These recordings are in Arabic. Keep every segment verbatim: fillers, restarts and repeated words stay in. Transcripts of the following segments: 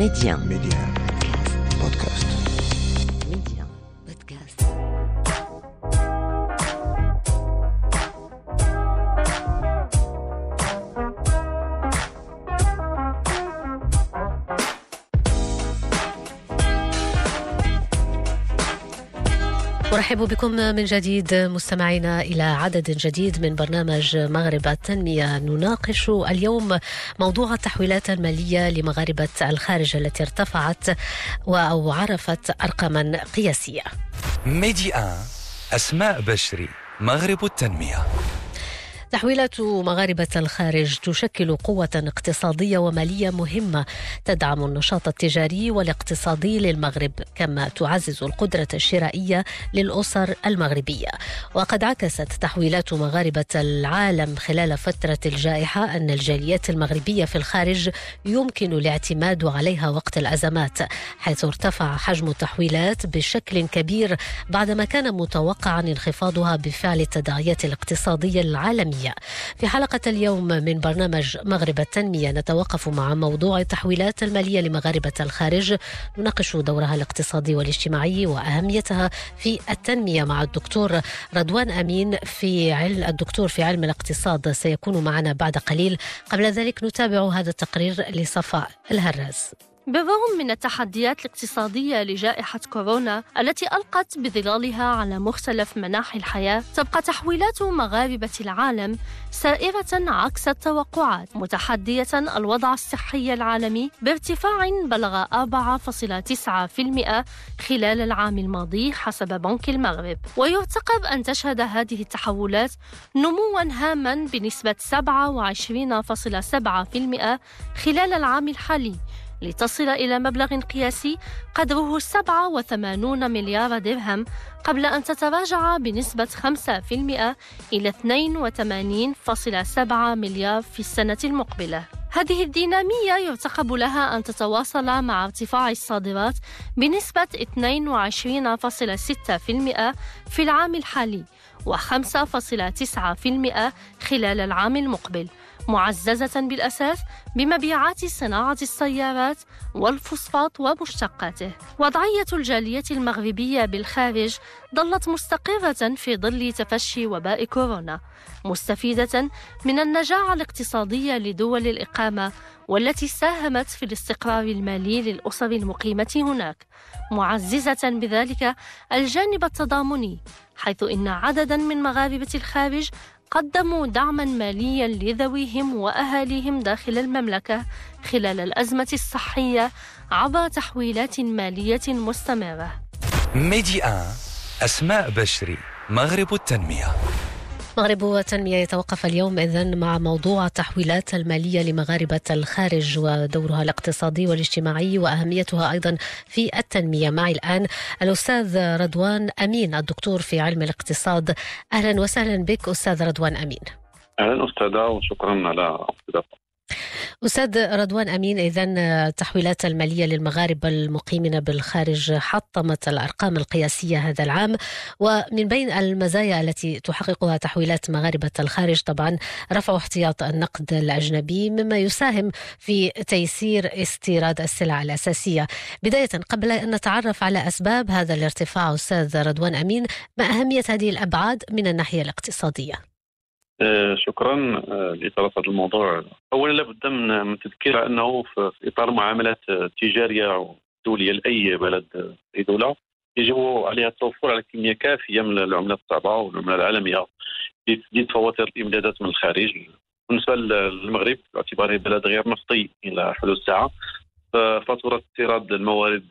Média. Média. Podcast. Média. Podcast. أرحب بكم من جديد مستمعينا إلى عدد جديد من برنامج مغرب التنمية. نناقش اليوم موضوع التحويلات المالية لمغاربة الخارج التي ارتفعت أو عرفت أرقاما قياسية. ميديا أسماء بشري، مغرب التنمية. تحويلات مغاربة الخارج تشكل قوة اقتصادية ومالية مهمة تدعم النشاط التجاري والاقتصادي للمغرب، كما تعزز القدرة الشرائية للأسر المغربية. وقد عكست تحويلات مغاربة العالم خلال فترة الجائحة أن الجاليات المغربية في الخارج يمكن الاعتماد عليها وقت الأزمات، حيث ارتفع حجم التحويلات بشكل كبير بعدما كان متوقعا انخفاضها بفعل التداعيات الاقتصادية العالمية. في حلقة اليوم من برنامج مغرب التنمية نتوقف مع موضوع التحويلات المالية لمغاربة الخارج، نناقش دورها الاقتصادي والاجتماعي وأهميتها في التنمية مع الدكتور رضوان أمين في علم الدكتور في علم الاقتصاد، سيكون معنا بعد قليل. قبل ذلك نتابع هذا التقرير لصفاء الهراز. بالرغم من التحديات الاقتصادية لجائحة كورونا التي ألقت بظلالها على مختلف مناحي الحياة، تبقى تحويلات مغاربة العالم سائرة عكس التوقعات، متحدية الوضع الصحي العالمي بارتفاع بلغ أربعة فاصلة تسعة بالمئة خلال العام الماضي حسب بنك المغرب. ويرتقب أن تشهد هذه التحولات نمواً هاماً بنسبة سبعة وعشرين فاصلة سبعة بالمئة خلال العام الحالي، لتصل إلى مبلغ قياسي قدره سبعة وثمانين مليار درهم، قبل أن تتراجع بنسبة خمسة بالمئة إلى اثنين وثمانين فاصلة سبعة مليار في السنة المقبلة. هذه الدينامية يرتقب لها أن تتواصل مع ارتفاع الصادرات بنسبة اثنين وعشرين فاصلة ستة بالمئة في العام الحالي وخمسة فاصلة تسعة بالمئة خلال العام المقبل، معززة بالأساس بمبيعات صناعة السيارات والفوسفات ومشتقاته. وضعية الجالية المغربية بالخارج ظلت مستقرة في ظل تفشي وباء كورونا، مستفيدة من النجاعة الاقتصادية لدول الإقامة والتي ساهمت في الاستقرار المالي للأسر المقيمة هناك، معززة بذلك الجانب التضامني، حيث إن عددا من مغاربة الخارج قدموا دعما ماليا لذويهم وأهاليهم داخل المملكة خلال الأزمة الصحية عبر تحويلات مالية مستمرة. ميديا أسماء بشري، مغرب التنمية. مغرب التنمية يتوقف اليوم إذن مع موضوع التحويلات المالية لمغاربة الخارج ودورها الاقتصادي والاجتماعي وأهميتها أيضا في التنمية. معي الآن الأستاذ رضوان أمين، الدكتور في علم الاقتصاد. أهلا وسهلا بك أستاذ رضوان أمين. أهلا أستاذة وشكرا على استضافتك. أستاذ رضوان أمين، إذن التحويلات المالية للمغاربة المقيمين بالخارج حطمت الأرقام القياسية هذا العام، ومن بين المزايا التي تحققها تحويلات مغاربة الخارج طبعا رفع احتياط النقد الأجنبي، مما يساهم في تيسير استيراد السلع الأساسية. بداية قبل أن نتعرف على أسباب هذا الارتفاع أستاذ رضوان أمين، ما أهمية هذه الأبعاد من الناحية الاقتصادية؟ شكرا لإثارة هذا الموضوع. أولا لابد من تذكير أنه في إطار معاملات تجارية دولية لأي بلد أي دولة يجب عليها التوفر على كمية كافية من العملات الصعبة والعملات العالمية لتسديد فواتير الإمدادات من الخارج. بالنسبة للمغرب باعتباره بلد غير نفطي إلى حدود الساعة، ففاتورة استيراد الموارد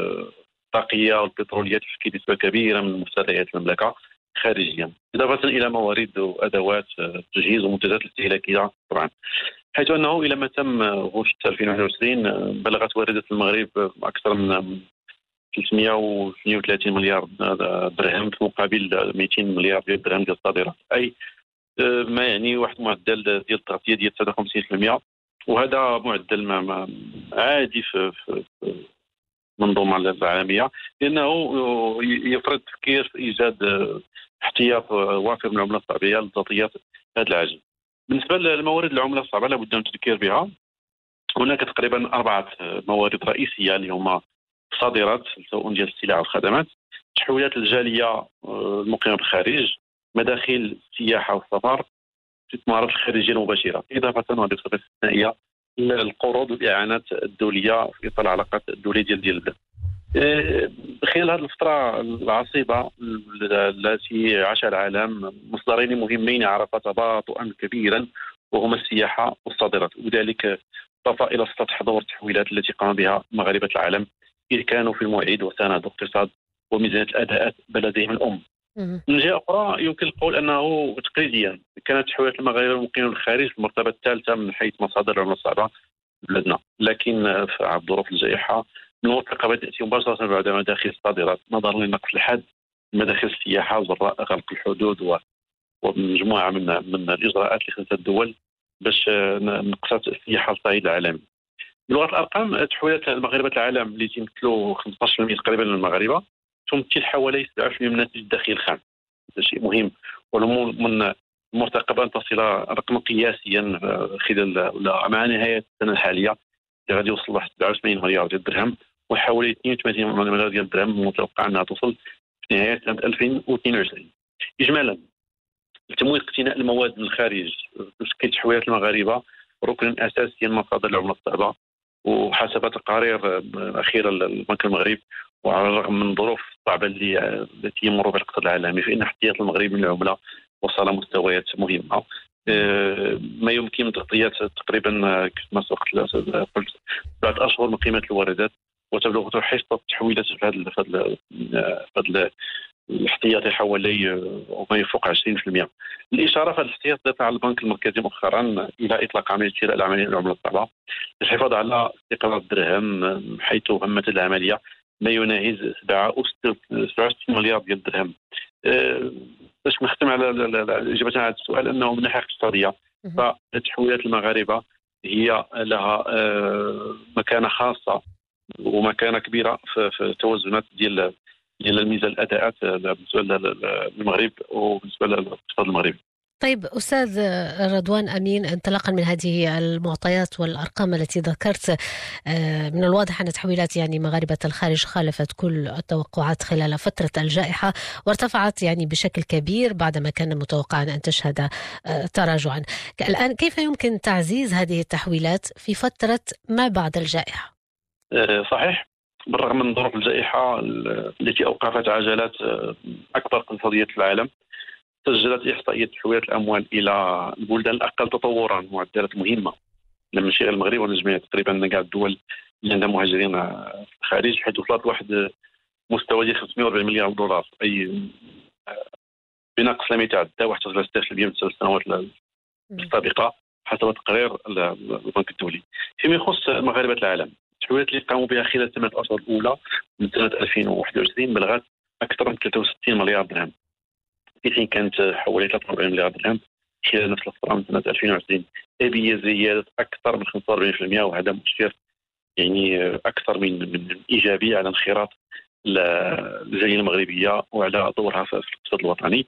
الطاقية والبترولية تشكل نسبة كبيرة من مشتريات المملكة خارجيا، إضافة إلى موارد وأدوات تجهيز ومنتجات الاستهلاكية طبعا، حيث أنه إلى ما تم غش ألفين وواحد وعشرين بلغت واردة المغرب أكثر من ثلاثمئة واثنين وثلاثين مليار درهم في مقابل مئتين مليار درهم ديال الصادرات، أي ما يعني واحد معدل ديال التغطية ديال تسعة وخمسين بالمئة، وهذا معدل ما عادي في, في, في منظومة العالمية، لأنه يفرض تفكير في إيجاد احتياط وافر من العملة الصعبة للذاتيات هذا العجز. بالنسبة للموارد العملة الصعبة لابد من التذكير بها، هناك تقريبا أربعة موارد رئيسية اللي هما صادرات سواء ديال السلع والخدمات، تحويلات الجالية المقيمة بالخارج، مداخيل السياحة والسفر، الاستثمارات الخارجية المباشرة، إضافة وهذه بصفة استثنائية القروض والإعانات الدولية في إطار العلاقات الدولية ديال ديال البلاد. خلال هذه الفترة العصيبة التي عاشها العالم مصدرين مهمين عرفا تباطؤا كبيرا وهما السياحة والصادرات، وذلك طفى إلى السطح دور التحويلات التي قام بها مغاربة العالم إذ كانوا في الموعد وساندوا اقتصاد وميزانية الأداءات بلدهم الأم. من جهة أخرى يمكن القول أنه تقليديا كانت تحويلات المغاربة المقيمين بالخارج في المرتبة الثالثة من حيث مصادر العملة الصعبة في بلادنا، لكن في ظروف الجائحة من المتوقع بدأ تأتي مباشرة بعد مداخل الصادرات نظرا لنقص الحد مداخل السياحة وجراء غلق الحدود ومجموعة من من الإجراءات اللي خذتها الدول باش نقصت السياحة على الصعيد العالمي. بلغة الأرقام تحويلات المغاربة العالم اللي تمثلوا خمسة عشر بالمئة تقريبا من المغاربة تمثل حوالي سبعة بالمئة من الناتج الداخلي الخام. هذا شيء مهم ومن المرتقب أن تصل رقما قياسيا خلال مع نهاية السنة الحالية اللي غادي يوصل واحد سبعة وثمانين مليار ديال الدرهم، وحوالي اثنين وثمانين مليار ديال الدرهم متوقع أنها توصل في نهاية سنة ألفين واثنين وعشرين. إجمالا تمويل اقتناء المواد من الخارج تشكل تحويلات المغاربة ركن أساسي من مصادر العملة الصعبة، وحسب تقارير أخيرة للبنك المغرب وعلى الرغم من الظروف الصعبة اللي التي يمر بها الاقتصاد العالمي فإن احتياط المغرب من العملة وصل مستويات مهمة ما يمكن من تغطية تقريبا كما قلت سبعة أشهر من قيمة الواردات، وتبلغ حصة التحويلات في هذا هذا الاحتياطي حوالي ما يفوق عشرين بالمئة. الإشارة في الاحتياط دفع البنك المركزي مؤخرا إلى إطلاق عملية شراء العملية العملة الصعبة للحفاظ على استقرار الدرهم، حيث همت العملية ما يناهز سبعة وستين مليار ديال الدرهم. باش نختم على الإجابة على هذا السؤال أنه من الناحية الاقتصادية فتحويلات المغاربة هي لها مكانة خاصة ومكانة كبيرة في التوازنات ديال ديال الميزان الأداءات بالنسبة للمغرب وبالنسبة للاقتصاد المغربي. طيب أستاذ رضوان أمين، انطلاقا من هذه المعطيات والأرقام التي ذكرت، من الواضح أن تحويلات يعني مغاربة الخارج خالفت كل التوقعات خلال فترة الجائحة وارتفعت يعني بشكل كبير بعدما كان متوقعا أن تشهد تراجعا. الآن كيف يمكن تعزيز هذه التحويلات في فترة ما بعد الجائحة؟ صحيح، بالرغم من ظروف الجائحة التي أوقفت عجلات أكبر اقتصاديات العالم، سجلت إحصائية تحويلات الأموال إلى البلدان الأقل تطورا معدلات مهمة لما نمشي غير المغرب ونجمع تقريبا كاع الدول اللي عندها مهاجرين في الخارج، حيث وصلت واحد مستوى ديال خمسمائة وأربعين مليار دولار، أي بنقص لم يتعدى واحد فاصلة ستة بالمئة من السنوات السابقة حسب تقرير البنك الدولي. فيما يخص مغاربة العالم، التحويلات اللي قاموا بها خلال الثمان أشهر الأولى من سنة ألفين وواحد وعشرين بلغت أكثر من ثلاثة وستين مليار درهم، في حين كانت حوالي ثلاثة وأربعين مليار درهم خلال نفس الفترة من سنة ألفين وعشرين، هي زيادة أكثر من خمسة وأربعين بالمئة، وهذا مؤشر يعني أكثر من من إيجابي على انخراط الجالية المغربية وعلى دورها في الاقتصاد الوطني.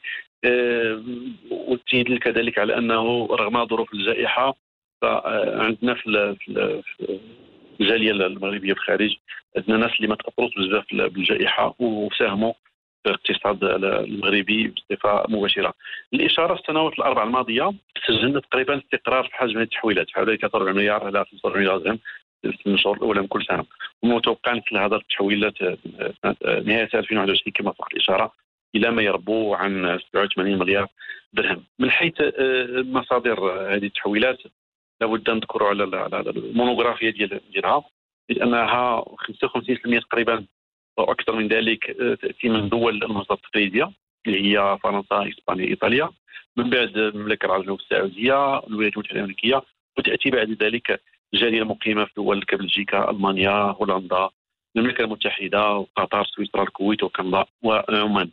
والتأكيد كذلك على أنه رغم ظروف الجائحة فعندنا في الجالية المغربية في الخارج عندنا ناس اللي ما تأثروا بزاف بالجائحة وساهموا في الاقتصاد المغربي بصفة مباشرة. الإشارة السنوات الأربع الماضية سجلنا تقريبا استقرار في حجم التحويلات حوالي ثلاثة وأربعين مليار إلى خمسة وأربعين مليار درهم في الشهور الأولى من كل سنة، ومتوقع مثل هذا التحويلات نهاية ألفين وواحد وعشرين كما سبق الإشارة إلى ما يربو عن سبعة وثمانين مليار درهم. من حيث مصادر هذه التحويلات لابد أن نذكروا على المونوغرافيا ديال ديالها، لأنها خمسة وخمسين بالمئة تقريبا أو أكثر من ذلك تأتي من دول المنظمة التقليدية اللي هي فرنسا، إسبانيا، إيطاليا، من بعد المملكة العربية السعودية، الولايات المتحدة الأمريكية، وتأتي بعد ذلك الجالية المقيمة في دول كبلجيكا، ألمانيا، هولندا، المملكة المتحدة، قطر، سويسرا، الكويت وكندا وعمان.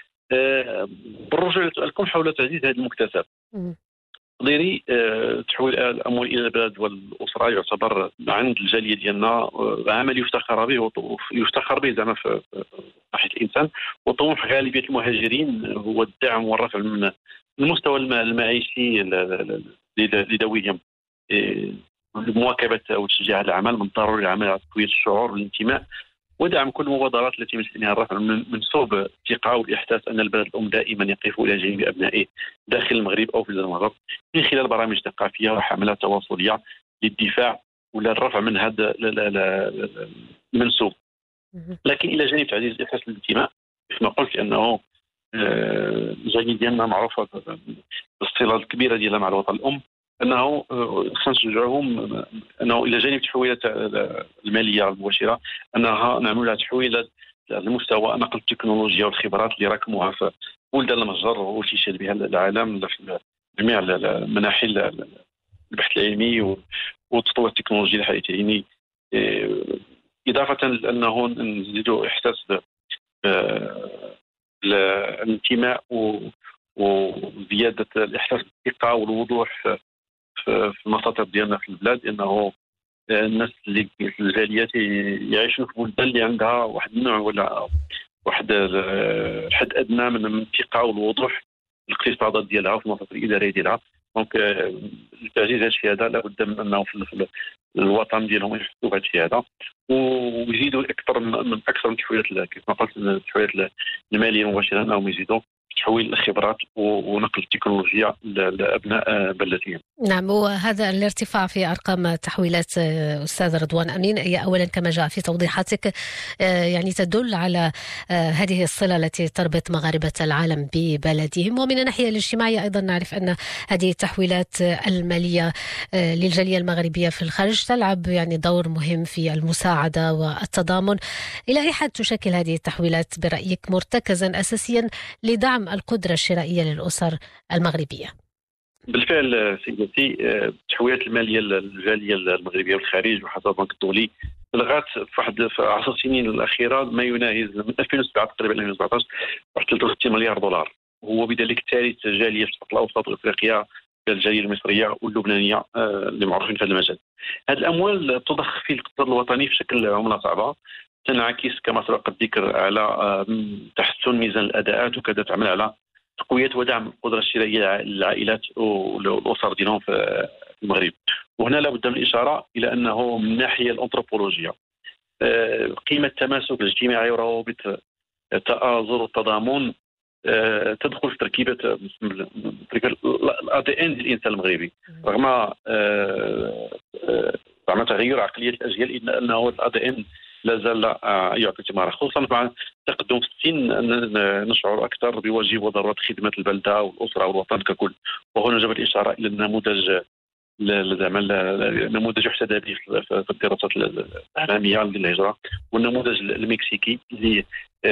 بالرجوع لسؤالكم حول تعزيز هذا المكتسب، ديري تحويل الأموال إلى البلد والأسرة يعتبر عند الجالية ديالنا عمل يفتخر به يفتخر به زعما في ناحية الإنسان، وطموح غالبية المهاجرين هو الدعم والرفع من المستوى المعيشي لذويهم. مواكبة أو تشجيع هذا العمل. من ضروري العمل على تقوية الشعور والانتماء ودعم كل المبادرات التي من شأنها الرفع من منسوب الثقة والإحساس أن البلد الأم دائما يقف إلى جانب أبنائه داخل المغرب أو في المغرب من خلال برامج ثقافية وحملات تواصلية للدفاع ولا الرفع من هذا المنسوب. لكن إلى جانب تعزيز الإحساس بالانتماء كما قلت أنه الجالية ديالنا معروفة بالصلة الكبيرة ديالها مع الوطن الأم، أنه خصنا نشجعهم أنه إلى جانب التحويلات المالية المباشرة أنها نعمل تحويلات لمستوى نقل التكنولوجيا والخبرات اللي راكموها في بلدان المجر وتشهد بها العالم في جميع المناحي البحث العلمي وتطور التكنولوجيا الحديثة. يعني إضافة لأنه نزيدوا إحساس الانتماء وزيادة الإحساس بالثقة والوضوح في المساطر ديالنا في البلاد، انه الناس اللي في الجاليات يعيشوا في بلدان اللي عندها واحد النوع ولا واحد الحد ادنى من الثقه والوضوح الاقتصادات ديالها وفي المساطر الاداريه ديالها. دونك تعزيز هذا الشيء هذا لابد من انه في الوطن ديالهم يحسوا بهذا الشيء هذا ويزيدوا اكثر من اكثر من التحويلات كما قلت التحويلات الماليه المباشره انهم يزيدوا تحويل الخبرات ونقل التكنولوجيا لأبناء بلدهم. نعم، وهذا الارتفاع في أرقام تحويلات أستاذ رضوان أمين هي أولا كما جاء في توضيحاتك يعني تدل على هذه الصلة التي تربط مغاربة العالم ببلدهم، ومن الناحية الاجتماعية أيضا نعرف أن هذه التحويلات المالية للجالية المغربية في الخارج تلعب يعني دور مهم في المساعدة والتضامن. إلى أي حد تشكل هذه التحويلات برأيك مرتكزا أساسيا لدعم القدرة الشرائية للأسر المغربية؟ بالفعل سيدتي التحويلات المالية للجالية المغربية والخارج وحسب البنك الدولي لغات في واحد في عشر سنين الأخيرة ما يناهز من ألفين وسبعة تقريبا ألفين وسبعطاش واحد ثلاثة وستين مليار دولار، وهو بذلك ثالث جالية في الشرق الأوسط وأفريقيا الجالية المصرية واللبنانية اللي معروفين في هذا المجال. هذه الأموال تضخ في الاقتصاد الوطني في شكل عملة صعبة تنعكس كما سبق الذكر على تحسن ميزان الأداءات وكذا تعمل على تقوية ودعم القدرة الشرائية للعائلات والأسر ديالهم في المغرب. وهنا لابد من الإشارة إلى أنه من الناحية الأنثروبولوجية قيمة التماسك الاجتماعي وروابط التآزر والتضامن تدخل في تركيبة الأ دي إن للإنسان المغربي رغم رغم تغير عقلية الأجيال إلا أنه الأ دي إن لا زال يعطي ثمار، خصوصا مع تقدم في السن نشعر اكثر بواجب وضروره خدمه البلده والاسره والوطن ككل. وهنا جب الاشاره الى النموذج نموذج يحتذى به في الدراسات الاعلاميه للهجره والنموذج المكسيكي اللي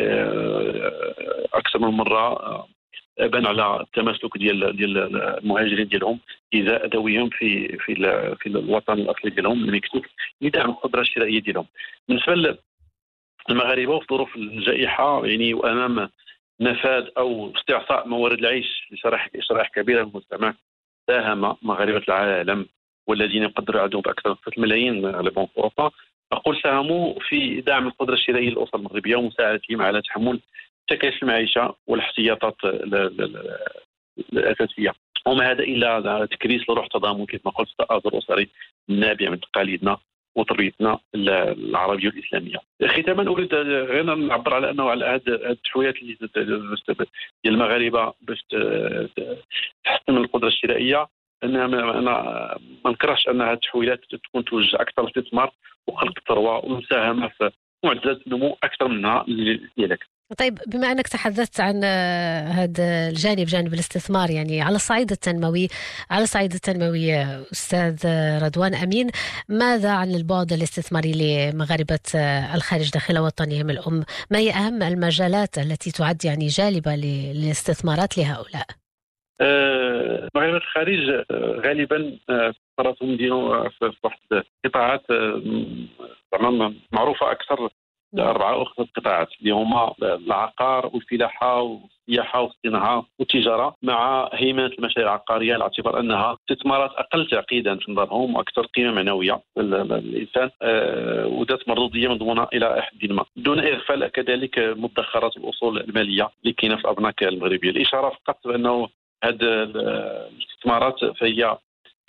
اكثر من مره بان على التماسك ديال ديال المهاجرين ديالهم ازاء ذويهم في في في الوطن الاصلي ديالهم المكسيك لدعم القدره الشرائيه ديالهم. بالنسبه للمغاربه في ظروف الجائحه يعني وامام نفاذ او استعصاء موارد العيش لشرائح شرائح كبيره من المجتمع ساهم مغاربه العالم والذين يقدروا عددهم باكثر من ستة ملايين غالبا في اوروبا اقول ساهموا في دعم القدره الشرائيه للاسر المغربيه ومساعدتهم على تحمل تكاليف المعيشه والاحتياطات الاساسيه، وما هذا الا تكريس لروح تضامن كما قلت التآزر الاسري النابع من تقاليدنا وتربيتنا العربيه والاسلاميه. ختاما اريد غير نعبر على انه على هذه التحويلات اللي ديال المغاربه باش تحسن القدره الشرائيه انا انا ما نكرهش ان هذه التحويلات تكون توجه اكثر في الاستثمار وخلق الثروه والمساهمه في معدلات النمو اكثر منها ديالك. طيب بما أنك تحدثت عن هذا الجانب جانب الاستثمار يعني على الصعيد التنموي على الصعيد التنموي أستاذ رضوان أمين، ماذا عن البعد الاستثماري لمغاربة الخارج داخل وطنهم الأم؟ ما هي أهم المجالات التي تعد يعني جالبة للاستثمارات لهؤلاء؟ أه مغاربة الخارج غالبا فرصهم ديالهم في واحد قطاعات معروفة أكثر أربعة أو خمسة قطاعات اللي هما العقار والفلاحة والسياحة والصناعة والتجارة مع هيمنة المشاريع العقارية على اعتبار أنها استثمارات أقل تعقيدا في نظرهم وأكثر قيمة معنوية للإنسان أه وذات مردودية مضمونة إلى حد ما دون إغفال كذلك مدخرات الأصول المالية اللي كاينة في الأبناك المغربية. الإشارة فقط بأنه هذه الاستثمارات فهي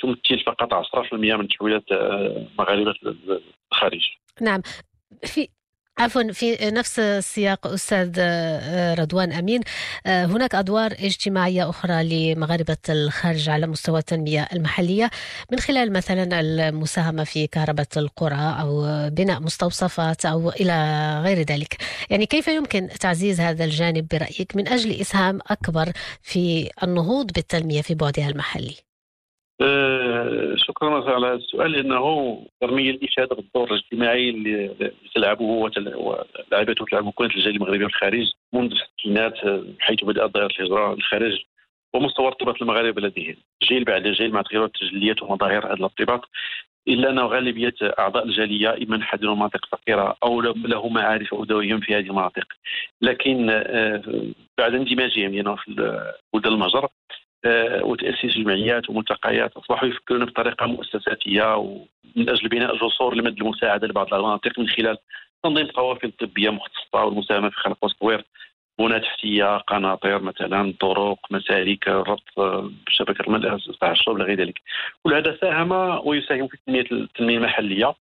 تمثل فقط عشرة بالمئة من تحويلات مغاربة الخارج. نعم. في عفوا في نفس السياق أستاذ رضوان أمين، هناك أدوار اجتماعية أخرى لمغاربة الخارج على مستوى التنمية المحلية من خلال مثلا المساهمة في كهرباء القرى أو بناء مستوصفات أو إلى غير ذلك. يعني كيف يمكن تعزيز هذا الجانب برأيك من أجل إسهام أكبر في النهوض بالتنمية في بعدها المحلي؟ أه شكرا على هذا السؤال، لأنه رغم الإشادة بالدور الاجتماعي اللي تلعبه ولعبته تلعبه كانت الجالية المغربية في الخارج منذ الستينات، حيث بدأت دائرة الهجرة للخارج ومستوى ارتباط المغاربة لديهم جيل بعد جيل مع تغيرات التجليات ومظاهر هذا الارتباط، إلا أن غالبية أعضاء الجالية إما نحددوا مناطق فقيرة أو له معارف أو دوائهم في هذه المناطق، لكن أه بعد اندماجهم يعني في بلدان المهجر وتأسيس جمعيات وملتقيات أصبحوا يفكرون بطريقة مؤسساتية ومن أجل بناء جسور لمد المساعدة لبعض المناطق من خلال تنظيم قوافل طبية مختصة والمساهمة في خلق وتطوير بنى تحتية، قناطر مثلا، طرق، مسالك، ربط بشبكة الماء تاع الشرب وغير ذلك. كل هذا ساهم ويساهم في تنمية التنمية المحلية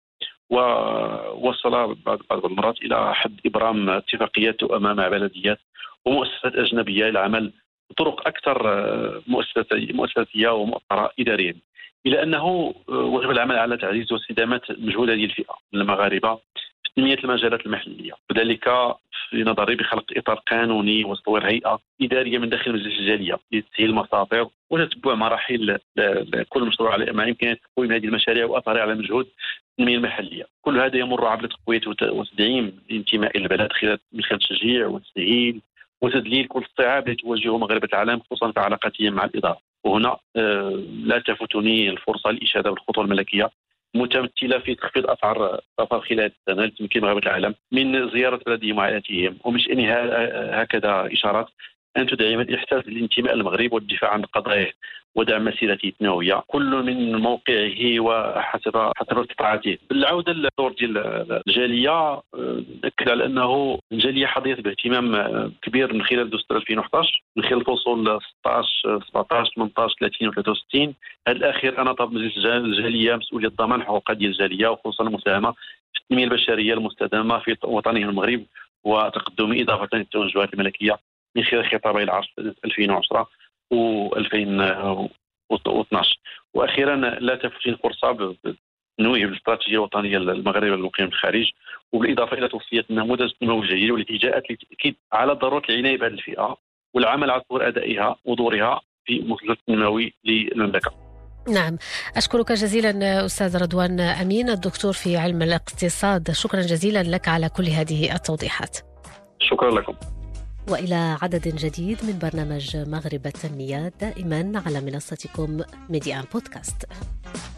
ووصل بعض المرات إلى حد إبرام اتفاقيات أمام بلديات ومؤسسات أجنبية للعمل بطرق أكثر مؤسساتية ومؤطرة إداريا، إلى أنه وجب العمل على تعزيز واستدامة مجهود هذه الفئة من المغاربة في تنمية المجالات المحلية، وذلك في نظري بخلق إطار قانوني وتطوير هيئة إدارية من داخل مجلس الجالية لتسهيل المساطر وتتبع مراحل كل مشروع مع إمكانية تقويم هذه المشاريع وأثرها على مجهود التنمية المحلية. كل هذا يمر عبر تقوية وتدعيم الانتماء إلى البلد من خلال التشجيع والتسهيل وتدليل كل الصعاب التي تواجه مغاربة العالم خصوصا في علاقتهم مع الإدارة. وهنا آه لا تفوتني الفرصة للإشادة بالخطوة الملكية متمثلة في تخفيض أسعار السفر خلال السنة لتمكين مغاربة العالم من زيارة بلدهم وعائلاتهم، ومن شأنها هكذا إشارات أن تدعم الإحساس بالانتماء للمغرب والدفاع عن قضاياه ودعم مسيرته التنموية كل من موقعه وحسب حسب استطاعته. العودة للدور ديال الجالية نأكد على أنه الجالية حظيت باهتمام كبير من خلال دستور ألفين وأحد عشر من خلال الفصول ستة عشر سبعة عشر ثمانية عشر ثلاثين و ثلاثة وستين. هذا الأخير أنا طلب مجلس الجالية مسؤولية ضمان حقوق ديال الجالية وخصوصا المساهمة في التنمية البشرية المستدامة في وطنهم المغرب وتقدم إضافة للتوجهات الملكية من خلال خطابي العرش ألفين وعشرة و ألفين واثناشر. واخيرا لا تفوت الفرصه بتنويه بالاستراتيجيه الوطنيه المغربيه للمقيم في الخارج، وبالاضافه الى توصيه النموذج التنموي الجديد والتي جاءت للتاكيد على ضروره العنايه بهذه الفئه والعمل على تطوير ادائها ودورها في المسلسل التنموي للمملكه. نعم، أشكرك جزيلا أستاذ رضوان أمين الدكتور في علم الاقتصاد، شكرا جزيلا لك على كل هذه التوضيحات. شكرا لكم. وإلى عدد جديد من برنامج مغرب التنمية دائما على منصتكم ميديان بودكاست.